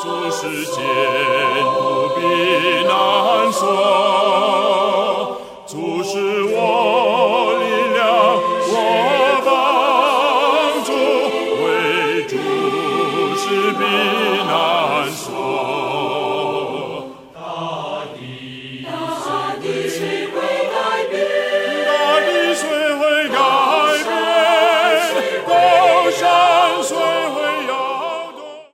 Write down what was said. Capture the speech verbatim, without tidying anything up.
主是坚不避难所，主是我力量，我帮助，为主是避难所。